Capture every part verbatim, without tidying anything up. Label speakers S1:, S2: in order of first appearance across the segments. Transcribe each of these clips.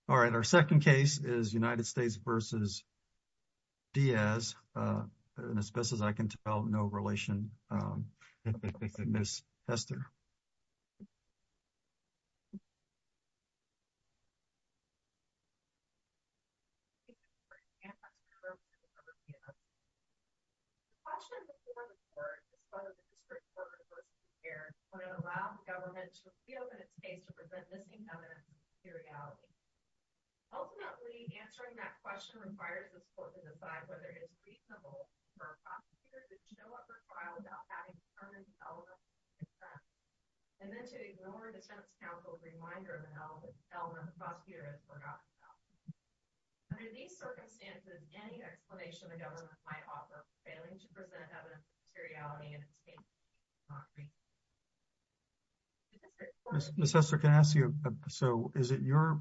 S1: All right, our second case is United States versus Diaz, uh, and as best as I can tell, no relation, um, Miz Hester.
S2: The question before the court is whether the district court was prepared when it allowed the government to reopen its case to present missing evidence of materiality. Ultimately, answering that question requires this court to decide whether it is reasonable for a prosecutor to show up for trial without having determined the element of consent, and then to ignore defense counsel's reminder of an element, element the prosecutor has forgotten about. Under these circumstances, any explanation the government might offer for failing to present evidence of materiality in its case is not reasonable.
S1: Miz Hester, can I ask you, so is it your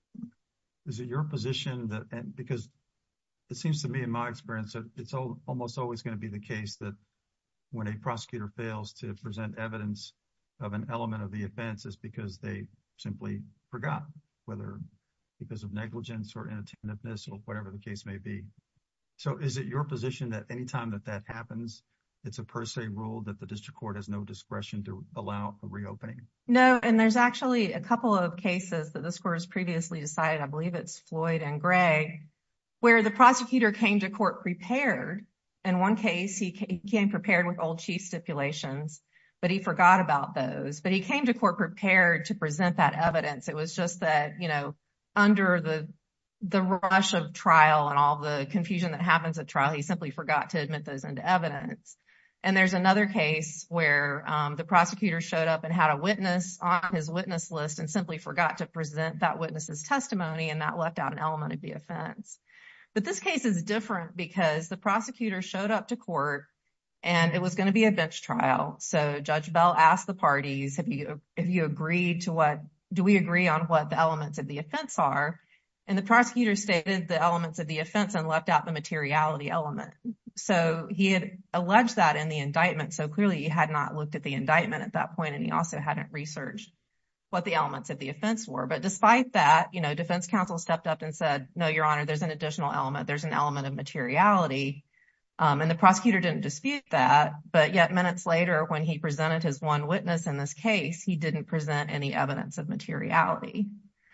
S1: Is it your position that, and because it seems to me in my experience that it's all, almost always going to be the case that when a prosecutor fails to present evidence of an element of the offense is because they simply forgot, whether because of negligence or inattentiveness or whatever the case may be. So is it your position that anytime that that happens, it's a per se rule that the district court has no discretion to allow a reopening?
S3: No, and there's actually a couple of cases that this court has previously decided, I believe it's Floyd and Gray, where the prosecutor came to court prepared. In one case, he came prepared with old chief stipulations, but he forgot about those. But he came to court prepared to present that evidence. It was just that, you know, under the the rush of trial and all the confusion that happens at trial, he simply forgot to admit those into evidence. And there's another case where um, the prosecutor showed up and had a witness on his witness list and simply forgot to present that witness's testimony, and that left out an element of the offense. But this case is different because the prosecutor showed up to court and it was going to be a bench trial. So Judge Bell asked the parties, have you, have you agreed to what, do we agree on what the elements of the offense are? And the prosecutor stated the elements of the offense and left out the materiality element. So he had alleged that in the indictment. So clearly he had not looked at the indictment at that point, and he also hadn't researched what the elements of the offense were. But despite that, you know, defense counsel stepped up and said, no, Your Honor, there's an additional element. There's an element of materiality. Um, and the prosecutor didn't dispute that. But yet minutes later, when he presented his one witness in this case, he didn't present any evidence of materiality.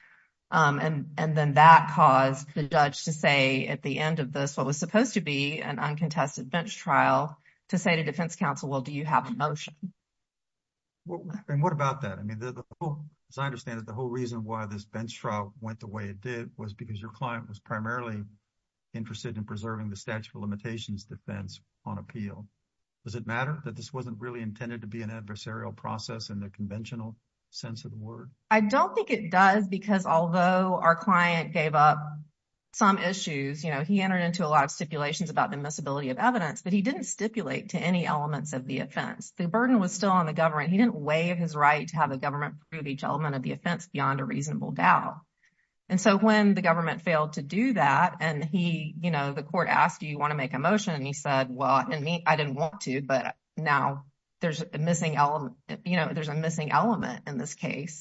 S3: Um, and, and then that caused the judge to say at the end of this, what was supposed to be an uncontested bench trial, to say to defense counsel, well, do you have a motion?
S1: Well, and what about that? I mean, the, the whole, as I understand it, the whole reason why this bench trial went the way it did was because your client was primarily interested in preserving the statute of limitations defense on appeal. Does it matter that this wasn't really intended to be an adversarial process in the conventional sense of the word?
S3: I don't think it does, because although our client gave up some issues, you know, he entered into a lot of stipulations about the admissibility of evidence, but he didn't stipulate to any elements of the offense. The burden was still on the government. He didn't waive his right to have the government prove each element of the offense beyond a reasonable doubt. And so when the government failed to do that, and he, you know, the court asked, do you want to make a motion? And he said, well, I didn't mean, I didn't want to, but now there's a missing element, you know, there's a missing element in this case.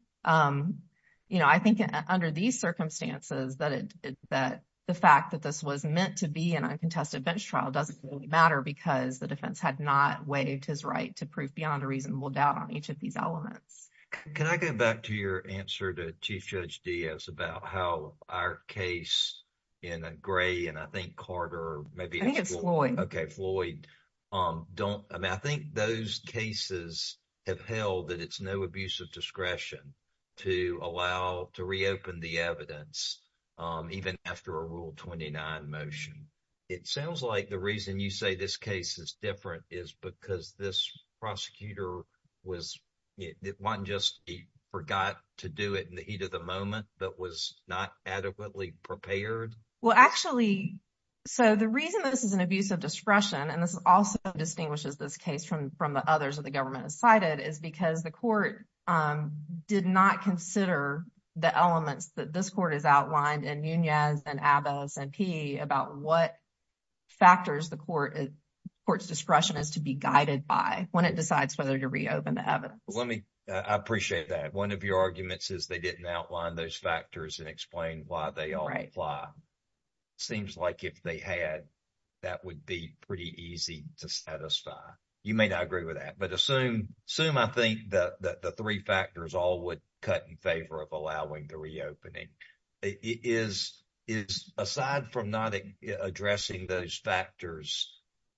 S3: Um, you know, I think under these circumstances that it, it, that the fact that this was meant to be an uncontested bench trial doesn't really matter, because the defense had not waived his right to prove beyond a reasonable doubt on each of these elements.
S4: Can I go back to your answer to Chief Judge Diaz about how our case in a Gray and I think Carter, maybe
S3: I think it's Floyd.
S4: Okay, Floyd. Um, don't, I mean, I think those cases have held that it's no abuse of discretion to allow to reopen the evidence, um, even after a Rule twenty-nine motion. It sounds like the reason you say this case is different is because this prosecutor was, it, it wasn't just he forgot to do it in the heat of the moment, but was not adequately prepared.
S3: Well, actually, so the reason this is an abuse of discretion, and this also distinguishes this case from, from the others that the government has cited, is because the court um, did not consider the elements that this court has outlined in Nunez and Abbas and P about what factors the court court's discretion is to be guided by when it decides whether to reopen the evidence.
S4: Let me I appreciate that. One of your arguments is they didn't outline those factors and explain why they all
S3: Right.
S4: apply. Seems like if they had, that would be pretty easy to satisfy. You may not agree with that, but assume, assume I think that, that the three factors all would cut in favor of allowing the reopening. It, it is, is aside from not addressing those factors,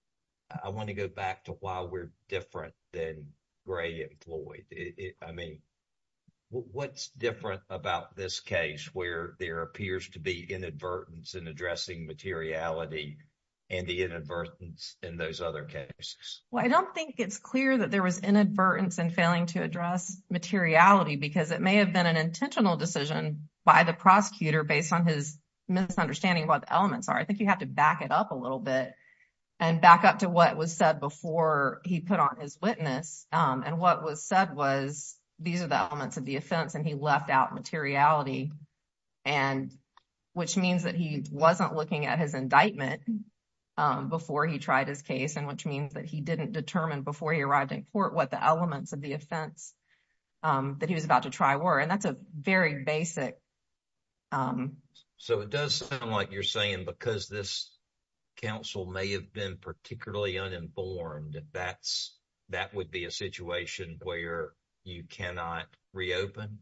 S4: I want to go back to why we're different than Gray and Floyd. It, it, I mean, what's different about this case where there appears to be inadvertence in addressing materiality and the inadvertence in those other cases?
S3: Well, I don't think it's clear that there was inadvertence in failing to address materiality, because it may have been an intentional decision by the prosecutor based on his misunderstanding of what the elements are. I think you have to back it up a little bit and back up to what was said before he put on his witness. Um, and what was said was, these are the elements of the offense, and he left out materiality, and which means that he wasn't looking at his indictment um, before he tried his case, and which means that he didn't determine before he arrived in court what the elements of the offense um, that he was about to try were. And that's a very basic. Um,
S4: so it does sound like you're saying because this counsel may have been particularly uninformed, that's that would be a situation where you cannot reopen?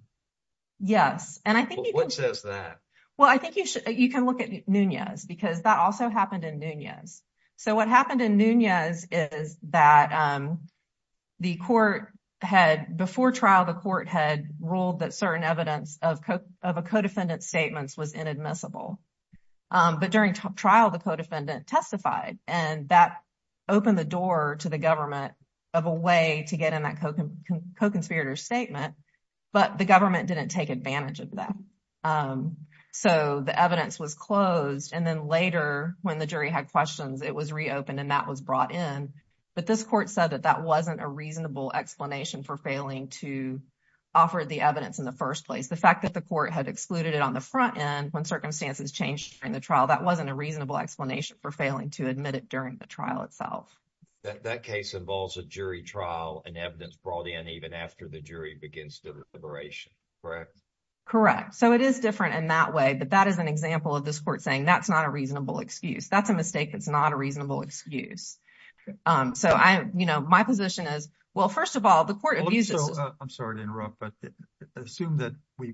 S3: Yes. And I think you
S4: What
S3: can,
S4: says that?
S3: Well, I think you should, you can look at Nunez, because that also happened in Nunez. So what happened in Nunez is that um, the court had, before trial, the court had ruled that certain evidence of, co- of a co-defendant's statements was inadmissible. Um, but during t- trial, the co-defendant testified, and that opened the door to the government of a way to get in that co- co-conspirator's statement, but the government didn't take advantage of that. Um, so the evidence was closed, and then later, when the jury had questions, it was reopened and that was brought in. But this court said that that wasn't a reasonable explanation for failing to offer the evidence in the first place. The fact that the court had excluded it on the front end when circumstances changed during the trial, that wasn't a reasonable explanation for failing to admit it during the trial itself.
S4: That that case involves a jury trial and evidence brought in even after the jury begins deliberation, correct?
S3: Correct. So it is different in that way, but that is an example of this court saying that's not a reasonable excuse. That's a mistake. That's not a reasonable excuse. Um, so I, you know, my position is, well, first of all, the court
S1: Well,
S3: abuses.
S1: so, uh, I'm sorry to interrupt, but assume that we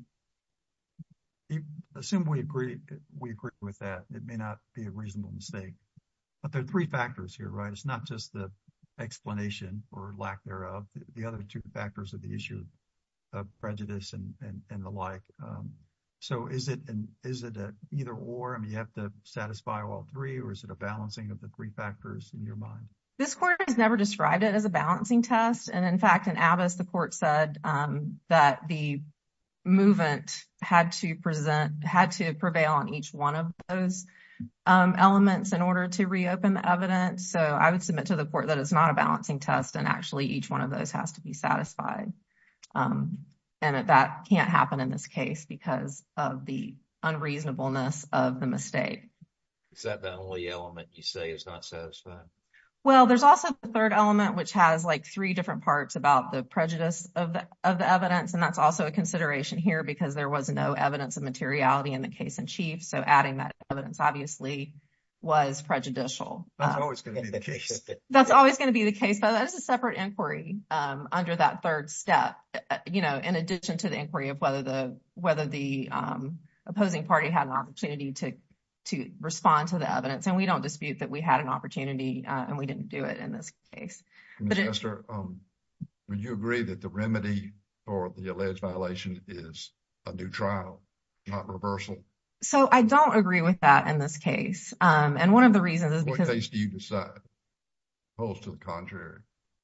S1: assume we agree. We agree with that. It may not be a reasonable mistake, but there are three factors here, right? It's not just the explanation or lack thereof. The, the other two factors of the issue of prejudice and and, and the like. Um, so is it an is it a either or? I mean, you have to satisfy all three, or is it a balancing of the three factors in your mind?
S3: This court has never described it as a balancing test. And in fact, in Abbas, the court said um, that the movement had to present, had to prevail on each one of those um, elements in order to reopen the evidence. So I would submit to the court that it's not a balancing test, and actually each one of those has to be satisfied. Um, and that, that can't happen in this case because of the unreasonableness of the mistake.
S4: Is that the only element you say is not satisfied?
S3: Well, there's also the third element, which has like three different parts about the prejudice of the of the evidence. And that's also a consideration here because there was no evidence of materiality in the case in chief. So adding that evidence obviously was prejudicial.
S1: That's uh, always going to be the case.
S3: That's always going to be the case, but that is a separate inquiry um, under that third step, uh, you know, in addition to the inquiry of whether the whether the um, opposing party had an opportunity to to respond to the evidence. And we don't dispute that we had an opportunity uh, and we didn't do it in this case.
S5: Miz Hester, um, would you agree that the remedy for the alleged violation is a new trial, not reversal?
S3: So I don't agree with that in this case. Um, and one of the reasons is because—
S5: What case do you decide? Opposed to the contrary.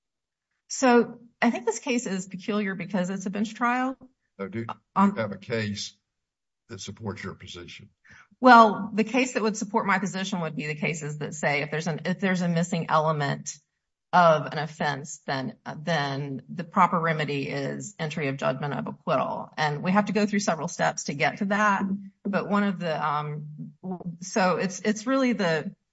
S3: So I think this case is peculiar because it's a bench trial.
S5: So do you
S3: um,
S5: have a case that supports your position?
S3: Well, the case that would support my position would be the cases that say if there's an if there's a missing element of an offense, then then the proper remedy is entry of judgment of acquittal. And we have to go through several steps to get to that. But one of the um, so it's it's really the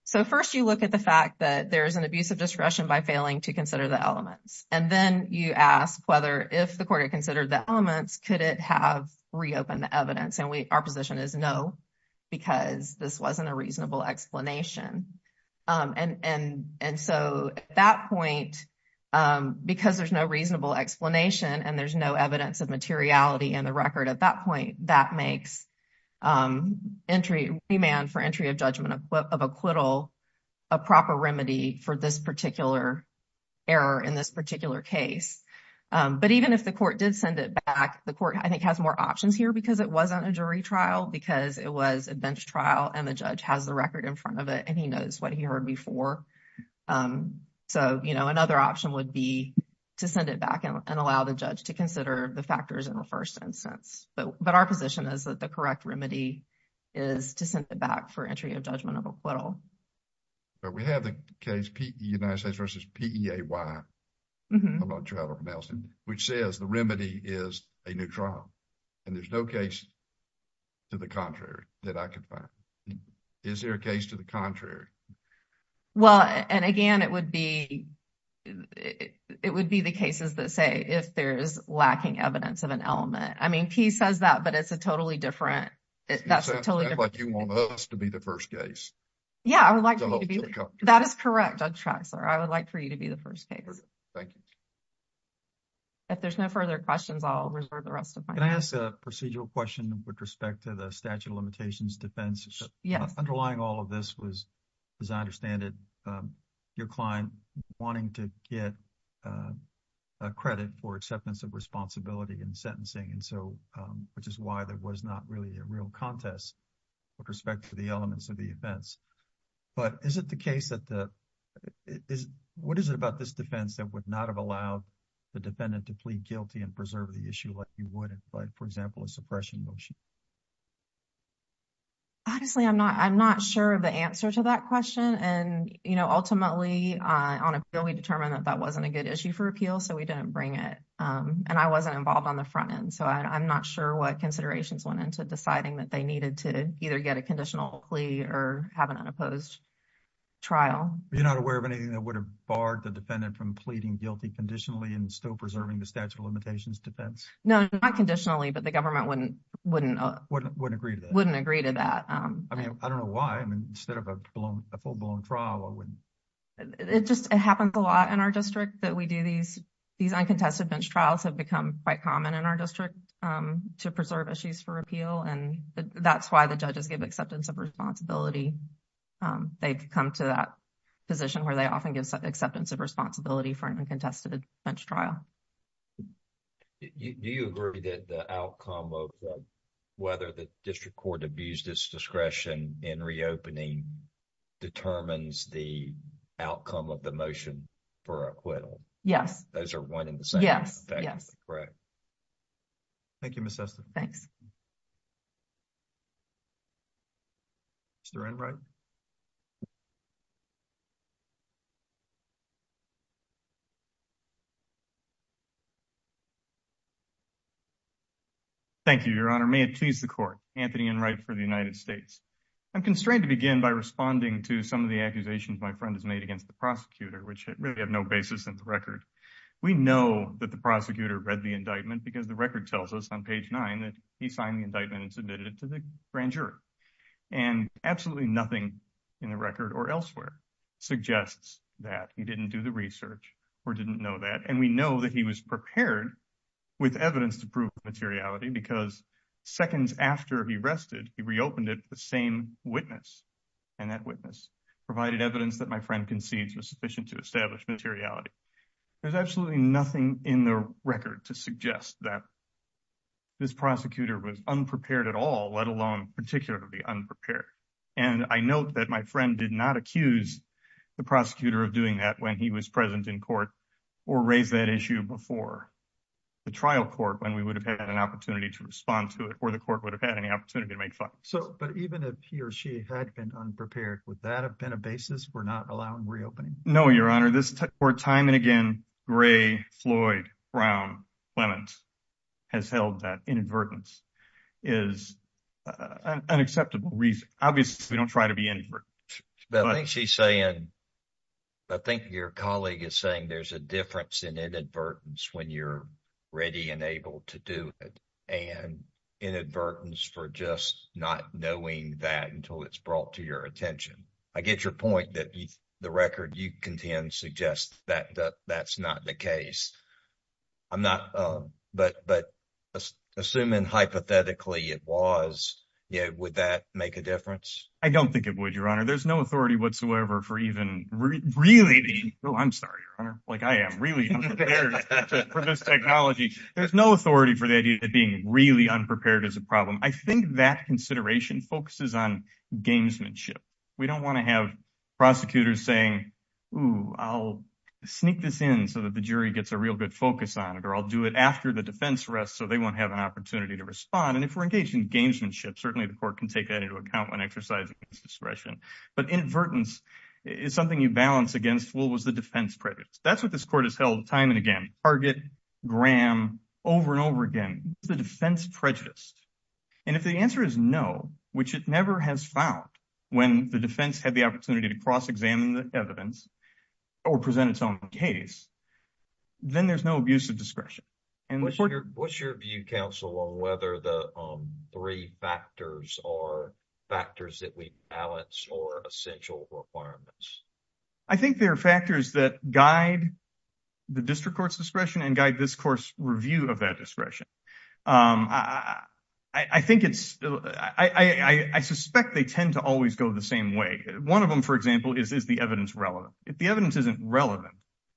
S3: So first you look at the fact that there's an abuse of discretion by failing to consider the elements. And then you ask whether if the court had considered the elements, could it have reopened the evidence? And we, our position is no, because this wasn't a reasonable explanation. Um, and, and, and so at that point, um, because there's no reasonable explanation and there's no evidence of materiality in the record at that point, that makes um, entry, remand for entry of judgment of, of acquittal a proper remedy for this particular error in this particular case. Um, but even if the court did send it back, the court, I think, has more options here because it wasn't a jury trial, because it was a bench trial and the judge has the record in front of it and he knows what he heard before. Um, so, you know, another option would be to send it back and, and allow the judge to consider the factors in the first instance. But, but our position is that the correct remedy is to send it back for entry of judgment of acquittal.
S5: But we have the case P E United States versus P E A Y.
S3: Mm-hmm.
S5: I'm not sure how to pronounce it, which says the remedy is a new trial. And there's no case to the contrary that I could find. Is there a case to the contrary?
S3: Well, and again, it would be, it, it would be the cases that say if there's lacking evidence of an element. I mean, P says that, but it's a totally different, it, that's
S5: it
S3: a totally
S5: sounds
S3: different.
S5: like you want us to be the first case.
S3: Yeah, I would like for
S5: So
S3: you to be,
S5: to
S3: the,
S5: the contrary.
S3: that is correct, Judge Traxler. I would like for you to be the first case.
S5: Okay, thank you.
S3: If there's no further questions, I'll reserve the rest of my
S1: Can I
S3: time.
S1: ask a procedural question with respect to the statute of limitations defense?
S3: Yes.
S1: Uh, underlying all of this was, as I understand it, um, your client wanting to get uh, a credit for acceptance of responsibility in sentencing. And so, um, which is why there was not really a real contest with respect to the elements of the offense. But is it the case that the, is, what is it about this defense that would not have allowed the defendant to plead guilty and preserve the issue like you would, like, for example, a suppression motion?
S3: Honestly, I'm not, I'm not sure of the answer to that question. And, you know, ultimately uh, on appeal, we determined that that wasn't a good issue for appeal. So we didn't bring it. Um, and I wasn't involved on the front end. So I, I'm not sure what considerations went into deciding that they needed to either get a conditional plea or have an unopposed trial.
S1: You're not aware of anything that would have barred the defendant from pleading guilty conditionally and still preserving the statute of limitations defense?
S3: No, not conditionally, but the government wouldn't, wouldn't, uh,
S1: Wouldn't, wouldn't agree to that?
S3: wouldn't agree to that. Um,
S1: I mean, I don't know why. I mean, instead of a blown, a full blown trial, I wouldn't.
S3: It just, it happens a lot in our district that we do these, these uncontested bench trials have become quite common in our district, um, to preserve issues for appeal. And that's why the judges give acceptance of responsibility. Um, they've come to that position where they often give acceptance of responsibility for an uncontested bench trial.
S4: You, do you agree that the outcome of uh, whether the district court abused its discretion in reopening determines the outcome of the motion for acquittal?
S3: Yes.
S4: Those are one and the same.
S3: Yes. Yes.
S4: Correct.
S1: Thank you, Miz Esther.
S3: Thanks.
S1: Mister Enright.
S6: Thank you, Your Honor. May it please the court. Anthony Enright for the United States. I'm constrained to begin by responding to some of the accusations my friend has made against the prosecutor, which really have no basis in the record. We know that the prosecutor read the indictment because the record tells us on page nine that he signed the indictment and submitted it to the grand jury. And absolutely nothing in the record or elsewhere suggests that he didn't do the research or didn't know that. And we know that he was prepared with evidence to prove materiality because seconds after he rested, he reopened it with the same witness. And that witness provided evidence that my friend concedes was sufficient to establish materiality. There's absolutely nothing in the record to suggest that this prosecutor was unprepared at all, let alone particularly unprepared. And I note that my friend did not accuse the prosecutor of doing that when he was present in court or raise that issue before the trial court when we would have had an opportunity to respond to it or the court would have had any opportunity to make fun.
S1: So, but even if he or she had been unprepared, would that have been a basis for not allowing reopening?
S6: No, Your Honor. This court time and again, Gray, Floyd, Brown, Clement has held that inadvertence is uh, an unacceptable reason. Obviously, we don't try to be inadvertent.
S4: But I think she's saying, I think your colleague is saying there's a difference in inadvertence when you're ready and able to do it, and inadvertence for just not knowing that until it's brought to your attention. I get your point that you, the record you contend suggests that, that that's not the case. I'm not, um, but, but assuming hypothetically it was, you know, would that make a difference?
S6: I don't think it would, Your Honor. There's no authority whatsoever for even re- really being, oh, I'm sorry, Your Honor, like I am really unprepared to, for this technology. There's no authority for the idea that being really unprepared is a problem. I think that consideration focuses on gamesmanship. We don't want to have prosecutors saying, ooh, I'll sneak this in so that the jury gets a real good focus on it, or I'll do it after the defense rests so they won't have an opportunity to respond. And if we're engaged in gamesmanship, certainly the court can take that into account when exercising its discretion. But inadvertence is something you balance against, well, was the defense prejudice? That's what this court has held time and again. Target, Graham, over and over again. Is the defense prejudiced? And if the answer is no, which it never has found when the defense had the opportunity to cross-examine the evidence or present its own case, then there's no abuse of discretion. And
S4: what's,
S6: court,
S4: your, what's your view, counsel, on whether the um, three factors are factors that we balance or essential requirements?
S6: I think there are factors that guide the district court's discretion and guide this court's review of that discretion. Um, I, I, I think it's, I, I, I suspect they tend to always go the same way. One of them, for example, is, is the evidence relevant? If the evidence isn't relevant,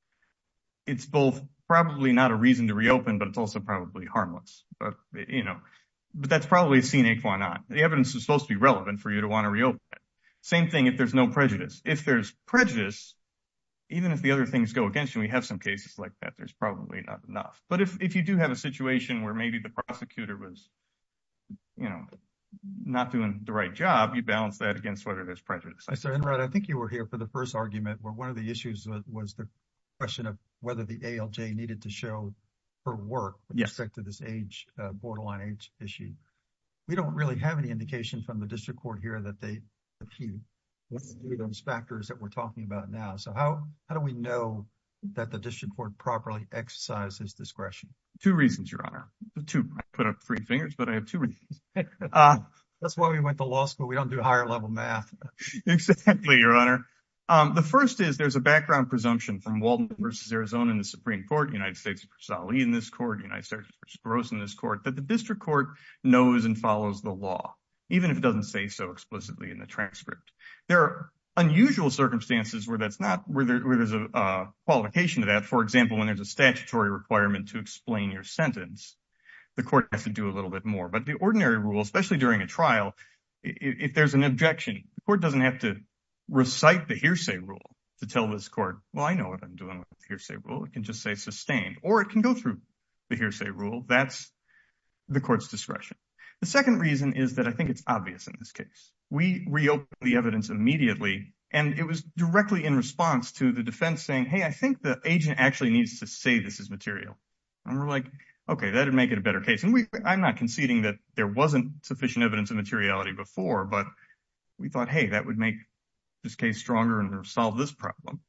S6: it's both probably not a reason to reopen, but it's also probably harmless. But, you know, but that's probably a sine qua non. The evidence is supposed to be relevant for you to want to reopen it. Same thing if there's no prejudice. If there's prejudice, even if the other things go against you, we have some cases like that, there's probably not enough. But if, if you do have a situation where maybe the prosecutor was, you know, not doing the right job, you balance that against whether there's prejudice.
S1: Mister Enright, I think you were here for the first argument where one of the issues was, was the question of whether the A L J needed to show her work with
S6: yes.
S1: respect to this age, uh, borderline age issue. We don't really have any indication from the district court here that they, that he went through those factors that we're talking about now. So how, how do we know that the district court properly exercised his discretion?
S6: Two reasons, Your Honor. Two. I put up three fingers, but I have two reasons. Uh,
S1: That's why we went to law school. We don't do higher level math.
S6: Exactly, Your Honor. Um, the first is there's a background presumption from Walden versus Arizona in the Supreme Court, United States versus Ali in this court, United States versus Gross in this court, that the district court knows and follows the law, even if it doesn't say so explicitly in the transcript. There are unusual circumstances where that's not, where, there, where there's a uh, qualification to that. For example, when there's a statutory requirement to explain your sentence, the court has to do a little bit more. But the ordinary rule, especially during a trial, if, if there's an objection, the court doesn't have to recite the hearsay rule to tell this court, well, I know what I'm doing with the hearsay rule. It can just say sustained, or it can go through the hearsay rule. That's the court's discretion. The second reason is that I think it's obvious in this case. We reopened the evidence immediately, and it was directly in response to the defense saying, hey, I think the agent actually needs to say this is material. And we're like, okay, that'd make it a better case. And we, I'm not conceding that there wasn't sufficient evidence of materiality before, but we thought, hey, that would make this case stronger and solve this problem.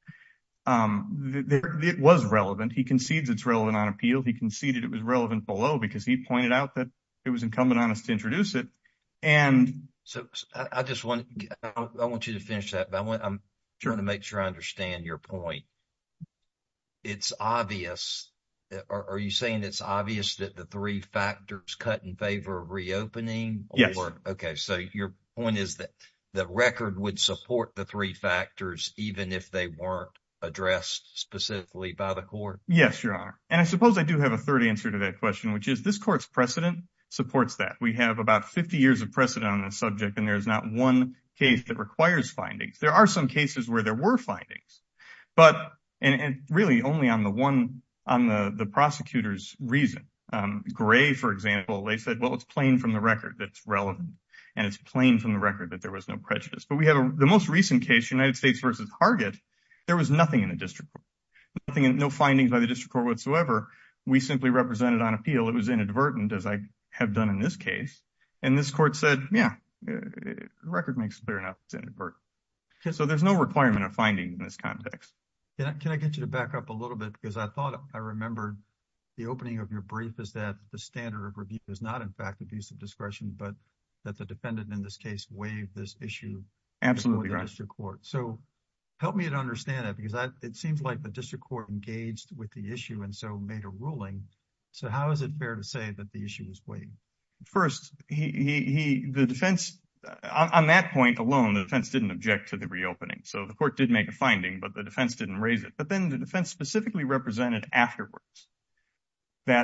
S6: Um, there, it was relevant. He concedes it's relevant on appeal. He conceded it was relevant below because he pointed out that it was incumbent on us to introduce it. And
S4: so, so I, I just want, I, I want you to finish that, but I want, I'm
S6: sure.
S4: trying to make sure I understand your point. It's obvious. Are, are you saying it's obvious that the three factors cut in favor of reopening? Or,
S6: yes.
S4: Okay. So your point is that the record would support the three factors, even if they weren't addressed specifically by the court?
S6: Yes, Your Honor. And I suppose I do have a third answer to that question, which is this court's precedent supports that. We have about fifty years of precedent on this subject, and there's not one case that requires findings. There are some cases where there were findings, but, and, and really only on the one, on the, the prosecutor's reason. Um, Gray, for example, they said, well, it's plain from the record that it's relevant, and it's plain from the record that there was no prejudice. But we have a, the most recent case, United States versus Hargett. There was nothing in the district court, nothing, no findings by the district court whatsoever. We simply represented on appeal. It was inadvertent, as I have done in this case. And this court said, yeah, the record makes clear enough it's inadvertent. So there's no requirement of finding in this context.
S1: Can I, can I get you to back up a little bit? Because I thought I remembered the opening of your brief is that the standard of review is not, in fact, abuse of discretion, but that the defendant in this case waived this issue.
S6: Absolutely
S1: before the
S6: right.
S1: district court. So help me to understand that, because I, it seems like the district court engaged with the issue and so made a ruling. So how is it fair to say that the issue was waived?
S6: First, he, he, he, the defense, on, on that point alone, the defense didn't object to the reopening. So the court did make a finding, but the defense didn't raise it. But then the defense specifically represented afterwards that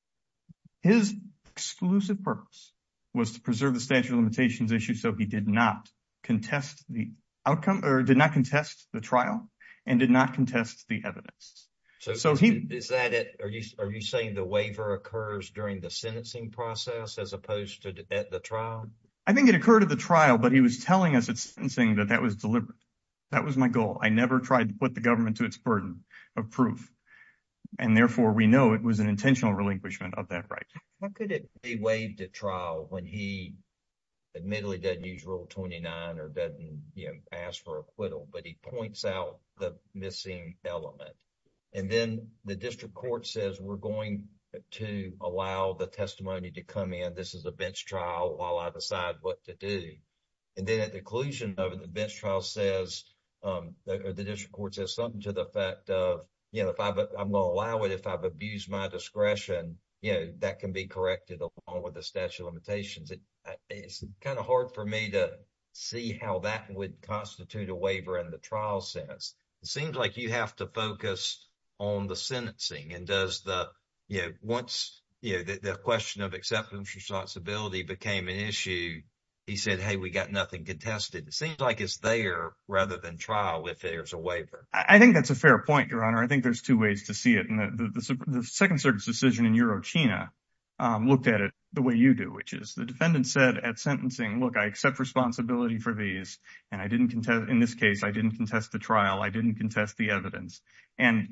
S6: his exclusive purpose was to preserve the statute of limitations issue. So he did not contest the outcome or did not contest the trial and did not contest the evidence.
S4: So,
S6: so
S4: is,
S6: he,
S4: is that it? Are you, are you saying the waiver occurs during the sentencing process as opposed to at the trial?
S6: I think it occurred at the trial, but he was telling us at sentencing that that was deliberate. That was my goal. I never tried to put the government to its burden of proof. And therefore we know it was an intentional relinquishment of that right.
S4: How could it be waived at trial when he admittedly doesn't use Rule twenty-nine or doesn't, you know, ask for acquittal, but he points out the missing element. And then the district court says, we're going to allow the testimony to come in. This is a bench trial while I decide what to do. And then at the conclusion of it, the bench trial says, um, or the district court says something to the effect of, you know, if I've, I'm going to allow it, if I've abused my discretion, you know, that can be corrected along with the statute of limitations. It, it's kind of hard for me to see how that would constitute a waiver in the trial sense. It seems like you have to focus on the sentencing, and does the, you know, once, you know, the, the question of acceptance responsibility became an issue, he said, hey, we got nothing contested. It seems like it's there rather than trial if there's a waiver.
S6: I think that's a fair point, Your Honor. I think there's two ways to see it. And the, the, the, the Second Circuit's decision in Eurochina um, looked at it the way you do, which is the defendant said at sentencing, look, I accept responsibility for these, and I didn't contest, in this case, I didn't contest the trial, I didn't contest the evidence. And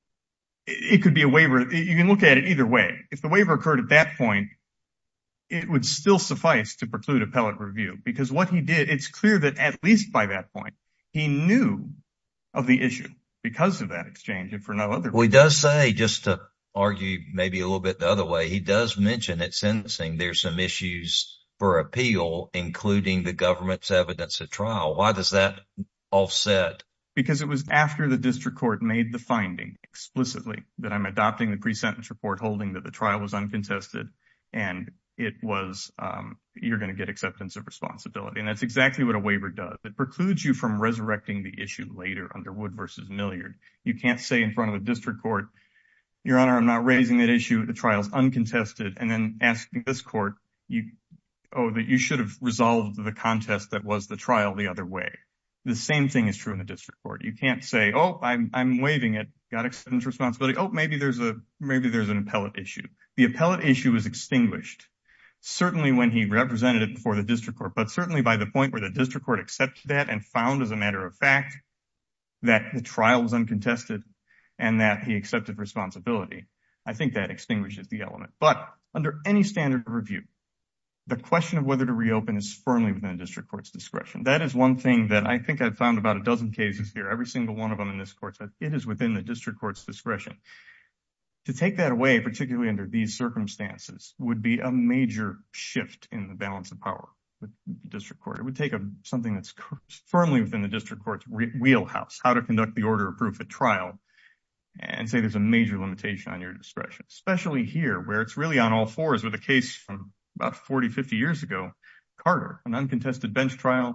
S6: it, it could be a waiver. You can look at it either way. If the waiver occurred at that point, it would still suffice to preclude appellate review, because what he did, it's clear that at least by that point, he knew of the issue because of that exchange, and for no other reason.
S4: Well, he does say, just to argue maybe a little bit the other way, he does mention at sentencing there's some issues for appeal, including the government's evidence at trial. Why does that offset?
S6: Because it was after the district court made the finding explicitly that I'm adopting the pre-sentence report holding that the trial was uncontested, and it was, um, you're going to get acceptance of responsibility. And that's exactly what a waiver does. It precludes you from resurrecting the issue later under Wood versus Milliard. You can't say in front of a district court, Your Honor, I'm not raising that issue, the trial's uncontested, and then asking this court, you, oh, that you should have resolved the contest that was the trial the other way. The same thing is true in the district court. You can't say, oh, I'm, I'm waiving it, got acceptance of responsibility. Oh, maybe there's a, maybe there's an appellate issue. The appellate issue is extinguished. Certainly when he represented it before the district court, but certainly by the point where the district court accepted that and found as a matter of fact that the trial was uncontested and that he accepted responsibility, I think that extinguishes the element. But under any standard of review, the question of whether to reopen is firmly within the district court's discretion. That is one thing that I think I've found about a dozen cases here. Every single one of them in this court says it is within the district court's discretion. To take that away, particularly under these circumstances, would be a major shift in the balance of power with the district court. It would take a, something that's firmly within the district court's wheelhouse, how to conduct the order of proof at trial, and say there's a major limitation on your discretion, especially here where it's really on all fours with a case from about forty, fifty years ago, Carter, an uncontested bench trial.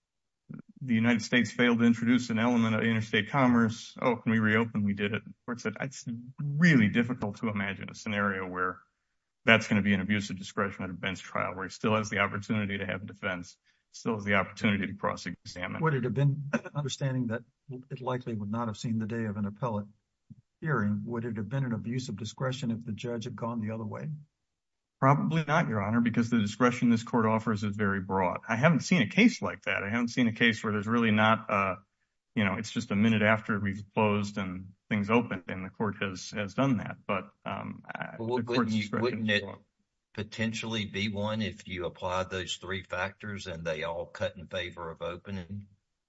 S6: The United States failed to introduce an element of interstate commerce. Oh, can we reopen? We did it. The court said it's really difficult to imagine a scenario where that's going to be an abuse of discretion at a bench trial where he still has the opportunity to have defense, still has the opportunity to cross-examine.
S1: Would it have been, understanding that it likely would not have seen the day of an appellate hearing, would it have been an abuse of discretion if the judge had gone the other way?
S6: Probably not, Your Honor, because the discretion this court offers is very broad. I haven't seen a case like that. I haven't seen a case where there's really not, uh, you know, it's just a minute after we've closed and things opened and the court has, has done that. But um,
S4: well,
S6: the court's
S4: you,
S6: discretion
S4: wouldn't
S6: is
S4: it
S6: broad.
S4: Potentially be one if you applied those three factors and they all cut in favor of opening?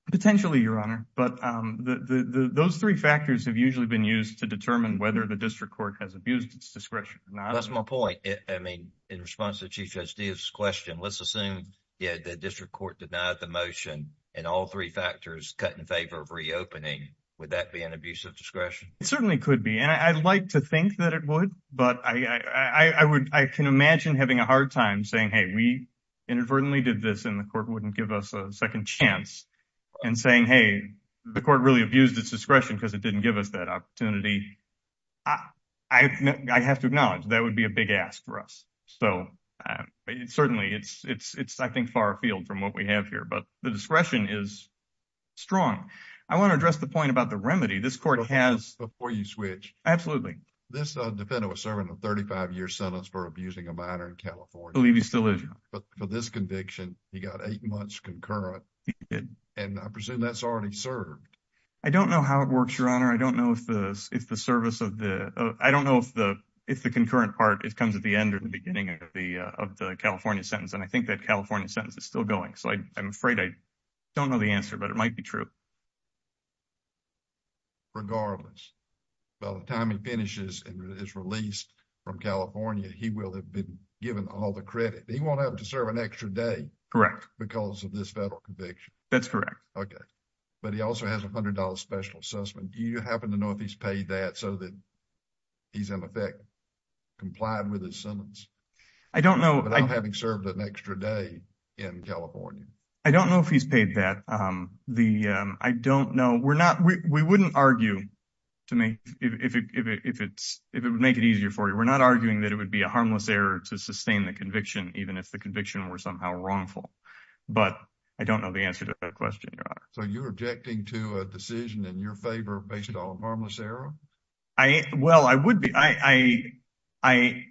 S6: Potentially, Your Honor, but um, the, the, the, those three factors have usually been used to determine whether the district court has abused its discretion or not.
S4: That's my point. It, I mean, in response to Chief Judge Diaz's question, let's assume, yeah, the district court denied the motion and all three factors cut in favor of reopening. Would that be an abuse of discretion?
S6: It certainly could be, and I, I'd like to think that it would, but I, I, I, I would, I can imagine having a hard time saying, "Hey, we inadvertently did this, and the court wouldn't give us a second chance." And saying, hey, the court really abused its discretion because it didn't give us that opportunity. I, I, I have to acknowledge that would be a big ask for us. So uh, it, certainly it's, it's, it's, I think, far afield from what we have here, but the discretion is strong. I want to address the point about the remedy. This court
S5: before,
S6: has.
S5: Before you switch.
S6: Absolutely.
S5: This uh, defendant was serving a thirty-five year sentence for abusing a minor in California.
S6: I believe he still is.
S5: But for this conviction, he got eight months concurrent.
S6: He did.
S5: And I presume that's already served.
S6: I don't know how it works, Your Honor. I don't know if the if the service of the uh, I don't know if the if the concurrent part it comes at the end or the beginning of the uh, of the California sentence, and I think that California sentence is still going. So I, I'm afraid I don't know the answer, but it might be true.
S5: Regardless, by the time he finishes and is released from California, he will have been given all the credit. He won't have to serve an extra day.
S6: Correct.
S5: Because of this federal conviction.
S6: That's correct.
S5: Okay. But he also has a one hundred dollars special assessment. Do you happen to know if he's paid that so that he's in effect complied with his sentence?
S6: I don't know.
S5: Without I, having served an extra day in California.
S6: I don't know if he's paid that. Um, the um, I don't know. We're not. We, we wouldn't argue to make if if it, if it if it's if it would make it easier for you. We're not arguing that it would be a harmless error to sustain the conviction, even if the conviction were somehow wrongful. But I don't know the answer to that question, Your Honor.
S5: So you're objecting to a decision in your favor based on harmless error?
S6: I well, I would be. I I I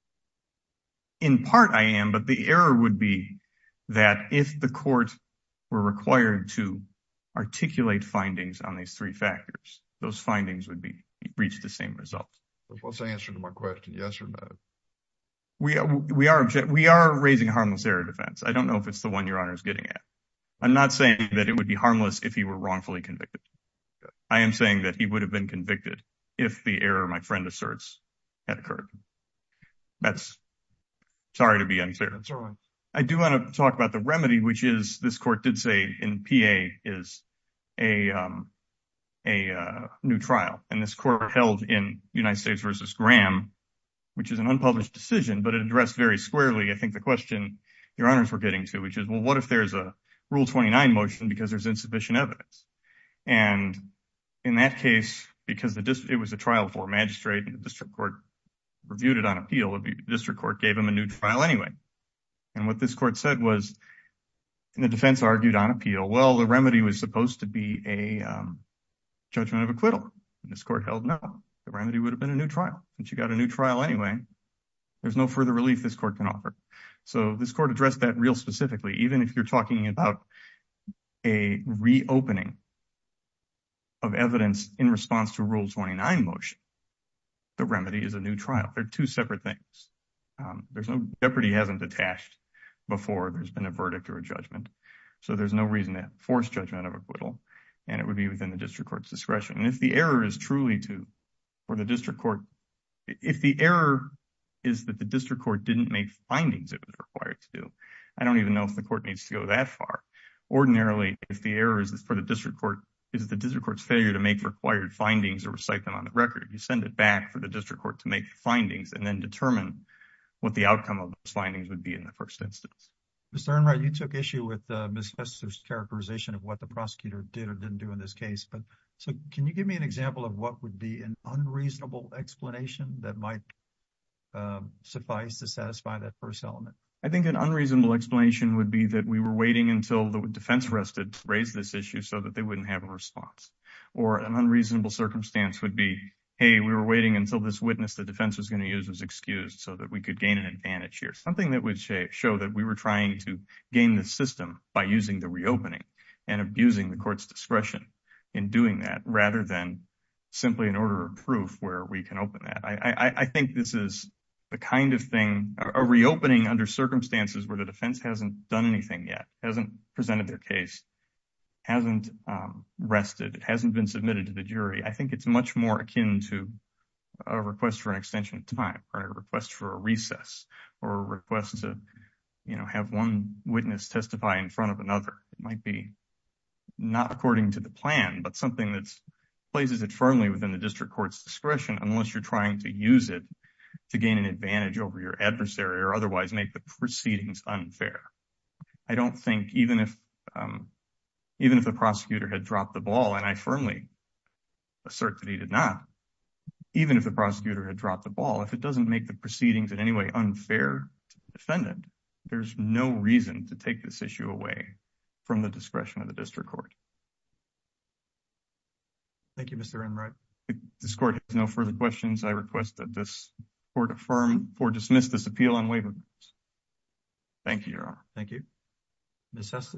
S6: in part I am, but the error would be that if the court were required to articulate findings on these three factors, those findings would be reach the same result.
S5: What's the answer to my question? Yes or no?
S6: We are we are object, we are raising a harmless error defense. I don't know if it's the one Your Honor is getting at. I'm not saying that it would be harmless if he were wrongfully convicted. Okay. I am saying that he would have been convicted if the error my friend asserts had occurred. That's sorry to be unfair.
S5: That's all right.
S6: I do want to talk about the remedy, which is this court did say in P A is a um, a uh, new trial, and this court held in United States versus Graham, which is an unpublished decision, but it addressed very squarely, I think, the question Your Honors were getting to, which is, well, what if there's a Rule twenty-nine motion because there's insufficient evidence? And in that case, because the dist- it was a trial for a magistrate and the district court reviewed it on appeal, the district court gave him a new trial anyway. And what this court said was, and the defense argued on appeal, well, the remedy was supposed to be a um, judgment of acquittal. And this court held no. The remedy would have been a new trial. Since you got a new trial anyway, there's no further relief this court can offer. So this court addressed that real specifically, even if you're talking about a reopening of evidence in response to a Rule twenty-nine motion, the remedy is a new trial. They're two separate things. Um, there's no jeopardy hasn't attached before there's been a verdict or a judgment. So there's no reason to force judgment of acquittal, and it would be within the district court's discretion. And if the error is truly to, for the district court, if the error is that the district court didn't make findings it was required to do, I don't even know if the court needs to go that far. Ordinarily, if the error is for the district court, is the district court's failure to make required findings or recite them on the record, you send it back for the district court to make findings and then determine what the outcome of those findings would be in the first instance.
S1: Mister Earnhardt, you took issue with uh, Miz Hester's characterization of what the prosecutor did or didn't do in this case. But so can you give me an example of what would be an unreasonable explanation that might um, suffice to satisfy that first element?
S6: I think an unreasonable explanation would be that we were waiting until the defense rested to raise this issue so that they wouldn't have a response. Or an unreasonable circumstance would be, hey, we were waiting until this witness the defense was going to use was excused so that we could gain an advantage here. Something that would show that we were trying to game the system by using the reopening and abusing the court's discretion in doing that rather than simply an order of proof where we can open that. I, I, I think this is the kind of thing, a reopening under circumstances where the defense hasn't done anything yet, hasn't presented their case, hasn't um, rested, it hasn't been submitted to the jury, I think it's much more akin to a request for an extension of time, or a request for a recess, or a request to, you know, have one witness testify in front of another. It might be not according to the plan, but something that places it firmly within the district court's discretion, unless you're trying to use it to gain an advantage over your adversary or otherwise make the proceedings unfair. I don't think even if um, even if the prosecutor had dropped the ball, and I firmly assert that he did not, even if the prosecutor had dropped the ball, if it doesn't make the proceedings in any way unfair to the defendant, there's no reason to take this issue away from the discretion of the district court.
S1: Thank you, Mister Enright.
S6: If this court has no further questions, I request that this court affirm or dismiss this appeal on waiver grounds. Thank you, Your Honor.
S1: Thank you. Miz Hester.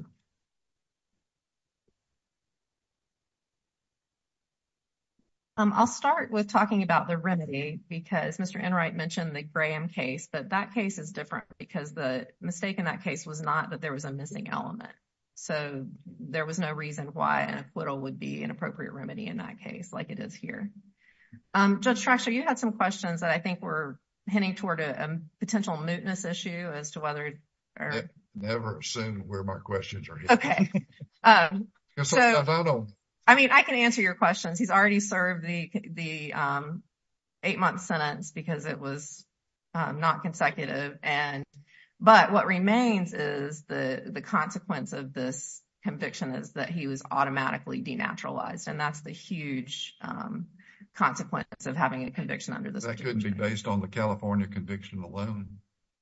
S3: Um, I'll start with talking about the remedy because Mister Enright mentioned the Graham case, but that case is different because the mistake in that case was not that there was a missing element. So there was no reason why an acquittal would be an appropriate remedy in that case like it is here. Um, Judge Traxler, you had some questions that I think were hinting toward a, a potential mootness issue as to whether or...
S5: Never assume where my questions are hitting.
S3: Okay. Um,
S5: so,
S3: so,
S5: I don't...
S3: I mean, I can answer your questions. He's already served the the um, eight-month sentence because it was um, not consecutive. And but what remains is the the consequence of this conviction is that he was automatically denaturalized, and that's the huge um, consequence of having a conviction under this.
S5: That couldn't be based on the California conviction alone.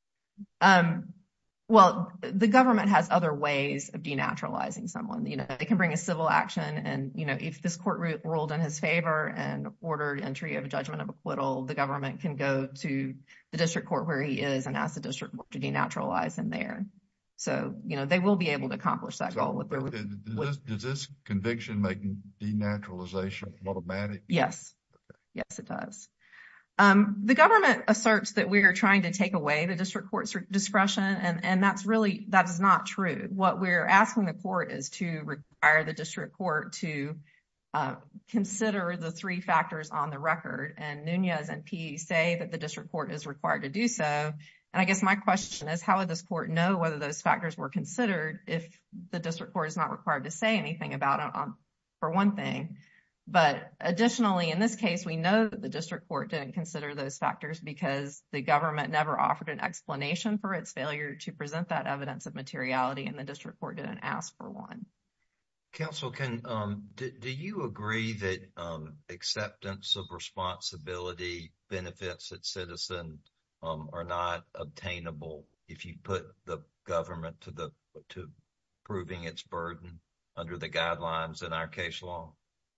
S3: Um. Well, the government has other ways of denaturalizing someone. You know, they can bring a civil action and, you know, if this court re- ruled in his favor and ordered entry of a judgment of acquittal, the government can go to the district court where he is and ask the district court to denaturalize him there. So, you know, they will be able to accomplish that
S5: so,
S3: goal. With their,
S5: does,
S3: with,
S5: this, does this conviction make denaturalization automatic?
S3: Yes. Yes, it does. Um, the government asserts that we are trying to take away the district court's discretion, and, and that's really, that is not true. What we're asking the court is to require the district court to uh, consider the three factors on the record, and Nunez and P say that the district court is required to do so. And I guess my question is, how would this court know whether those factors were considered if the district court is not required to say anything about it, on, for one thing? But additionally, in this case, we know that the district court didn't consider those factors because the government never offered an explanation for its failure to present that evidence of materiality, and the district court didn't ask for one.
S4: Counsel, can um, do, do you agree that um, acceptance of responsibility benefits its citizen um, are not obtainable if you put the government to the to proving its burden under the guidelines in our case law?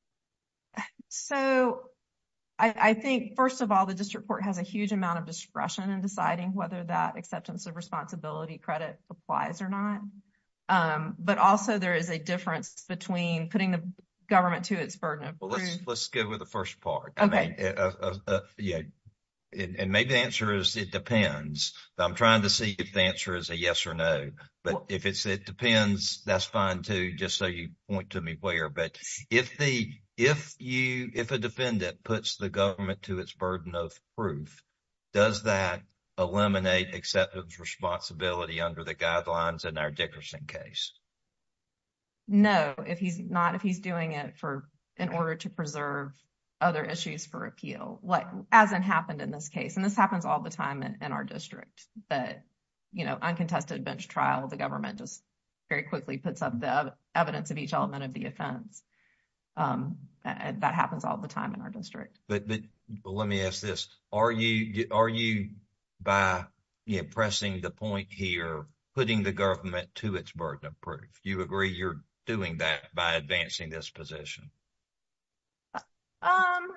S3: So I, I think, first of all, the district court has a huge amount of discretion in deciding whether that acceptance of responsibility credit applies or not. Um, but also there is a difference between putting the government to its burden of
S4: well,
S3: proof.
S4: Let's, let's go with the first part.
S3: Okay.
S4: I mean, uh, uh, uh, yeah. And, and maybe the answer is it depends. But I'm trying to see if the answer is a yes or no. But well, if it's it depends, that's fine too, just so you point to me where. But if the if you if a defendant puts the government to its burden of proof, does that eliminate acceptance responsibility under the guidelines in our Dickerson case?
S3: No, if he's not, if he's doing it for in order to preserve other issues for appeal, like as it happened in this case. And this happens all the time in, in our district, that, you know, uncontested bench trial, the government just very quickly puts up the ev- evidence of each element of the offense. Um, and that happens all the time in our district.
S4: But, but well, let me ask this. Are you, are you by, you know, pressing the point here, putting the government to its burden of proof? You agree you're doing that by advancing this position?
S3: Um,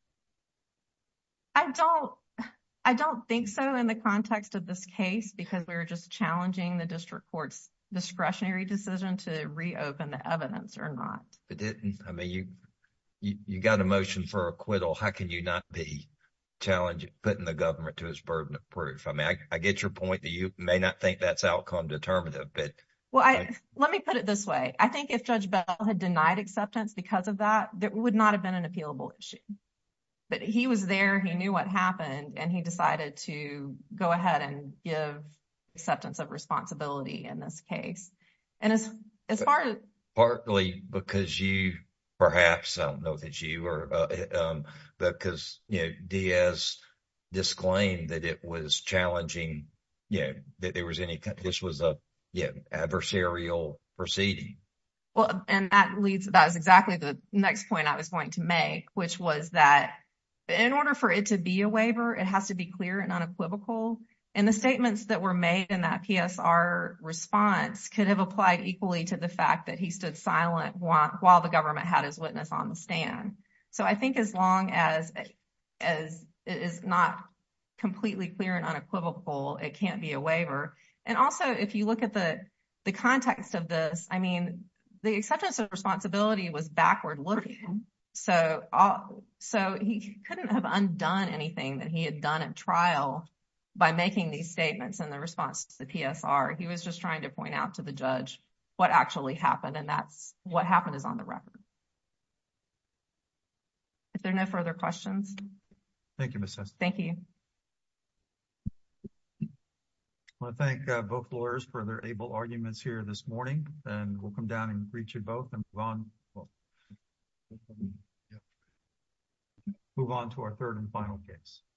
S3: I don't, I don't think so in the context of this case, because we were just challenging the district court's discretionary decision to reopen the evidence or not.
S4: It didn't. I mean, you, you, you got a motion for acquittal. How can you not be challenging, putting the government to its burden of proof? I mean, I, I get your point that you may not think that's outcome determinative, but
S3: Well, I, let me put it this way. I think if Judge Bell had denied acceptance because of that, there would not have been an appealable issue. But he was there, he knew what happened, and he decided to go ahead and give acceptance of responsibility in this case. And as, as far as...
S4: Partly because you, perhaps, I don't know if it's you or, uh, um, because, you know, Diaz disclaimed that it was challenging, you know, that there was any, this was a, yeah, adversarial proceeding.
S3: Well, and that leads, that was exactly the next point I was going to make, which was that in order for it to be a waiver, it has to be clear and unequivocal. And the statements that were made in that P S R response could have applied equally to the fact that he stood silent while, while the government had his witness on the stand. So I think as long as, as it is not completely clear and unequivocal, it can't be a waiver. And also, if you look at the, the context of this, I mean, the acceptance of responsibility was backward looking. So, all, so he couldn't have undone anything that he had done at trial by making these statements in the response to the P S R. He was just trying to point out to the judge what actually happened, and that's what happened is on the record. If there are no further questions.
S1: Thank you, Miz Heston.
S3: Thank you.
S1: I want to thank uh, both lawyers for their able arguments here this morning, and we'll come down and greet you both and move on. Well, move on to our third and final case.